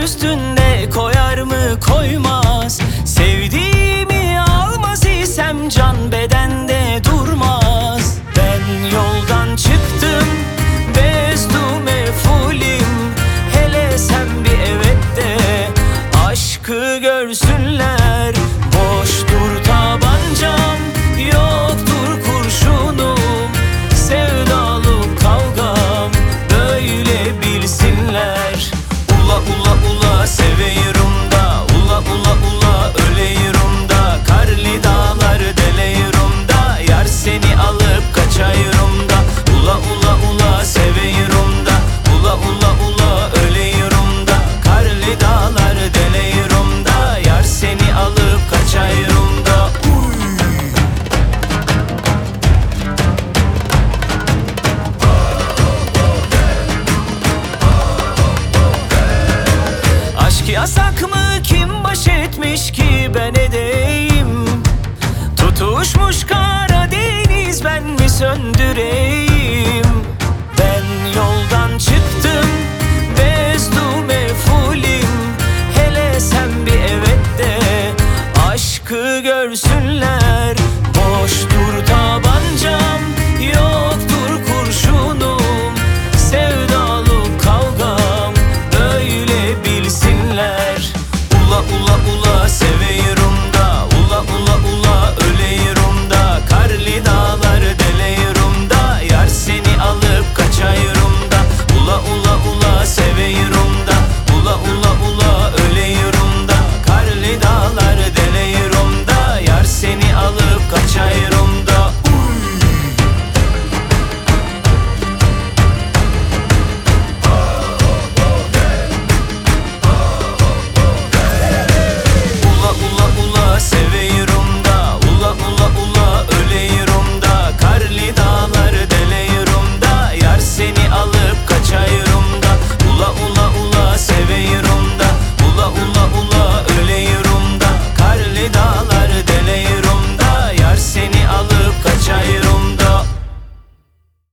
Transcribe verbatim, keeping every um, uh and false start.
üstünde koyar mı koymaz. Sevdiğimi almaz isem can bedende durmaz. Ben yoldan çıktım bezdu mefulim. Hele sen bir evet de aşkı görsünler. Boştur tabancam, yoktur kurşunum. Sevdalı kavgam böyle bilsinler. Ula ula ula seveyirim da, ula ula ula öleyirim da. Karlı dağları deleyirim da, yar seni alıp kaçayırım da. Ula ula ula seveyirim da, ula ula ula öleyirim da. Karlı dağları deleyirim da, yar seni alıp kaçayırım da. Aşk yasak mı, kim baş etmiş ki?